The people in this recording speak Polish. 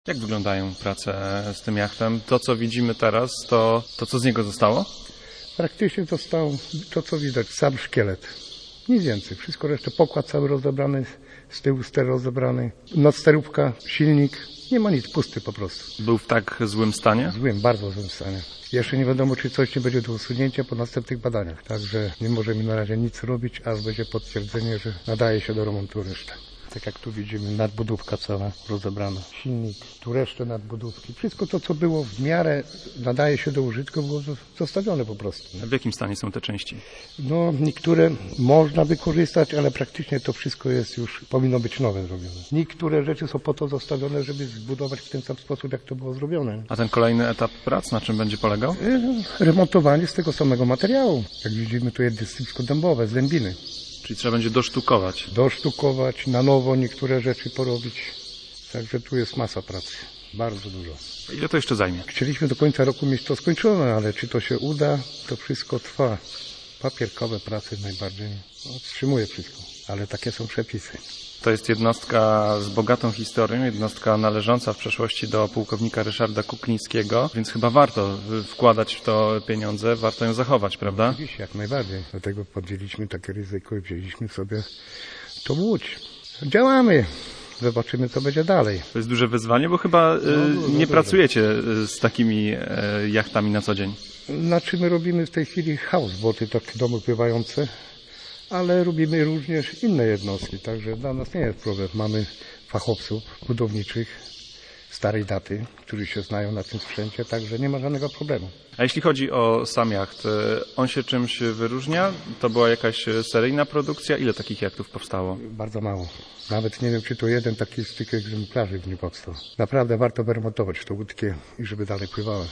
Jak wyglądają prace z tym jachtem? To, co widzimy teraz, to co z niego zostało? Praktycznie został to, co widać, sam szkielet. Nic więcej. Wszystko resztę, pokład cały rozebrany, z tyłu ster rozebrany, nadsterówka, silnik. Nie ma nic, pusty po prostu. Był w tak złym stanie? Złym, bardzo złym stanie. Jeszcze nie wiadomo, czy coś nie będzie do usunięcia po następnych badaniach. Także nie możemy na razie nic robić, aż będzie potwierdzenie, że nadaje się do remontu reszta. Tak jak tu widzimy, nadbudówka cała rozebrana. Silnik, tu resztę nadbudówki. Wszystko to, co było w miarę nadaje się do użytku, było zostawione po prostu. W jakim stanie są te części? No, niektóre można wykorzystać, ale praktycznie to wszystko jest już, powinno być nowe zrobione. Niektóre rzeczy są po to zostawione, żeby zbudować w ten sam sposób, jak to było zrobione. A ten kolejny etap prac, na czym będzie polegał? Remontowanie z tego samego materiału. Jak widzimy, tu jest dyscypsko dębowe, z dębiny. Czyli trzeba będzie dosztukować. Dosztukować, na nowo niektóre rzeczy porobić. Także tu jest masa pracy. Bardzo dużo. Ile to jeszcze zajmie? Chcieliśmy do końca roku mieć to skończone, ale czy to się uda, to wszystko trwa. Papierkowe prace najbardziej wstrzymuje wszystko, ale takie są przepisy. To jest jednostka z bogatą historią, jednostka należąca w przeszłości do pułkownika Ryszarda Kuklińskiego, więc chyba warto wkładać w to pieniądze, warto ją zachować, prawda? Oczywiście, jak najbardziej. Dlatego podjęliśmy takie ryzyko i wzięliśmy sobie tą łódź. Działamy. Zobaczymy, co będzie dalej. To jest duże wyzwanie, bo chyba nie pracujecie z takimi jachtami na co dzień. Znaczy my robimy w tej chwili houseboaty, takie domy pływające, ale robimy również inne jednostki, także dla nas nie jest problem. Mamy fachowców budowniczych starej daty, którzy się znają na tym sprzęcie, także nie ma żadnego problemu. A jeśli chodzi o sam jacht, on się czymś wyróżnia? To była jakaś seryjna produkcja? Ile takich jachtów powstało? Bardzo mało. Nawet nie wiem, czy to jeden taki z tych egzemplarzy w nim powstał. Naprawdę warto wyremontować tą łódkę i żeby dalej pływała.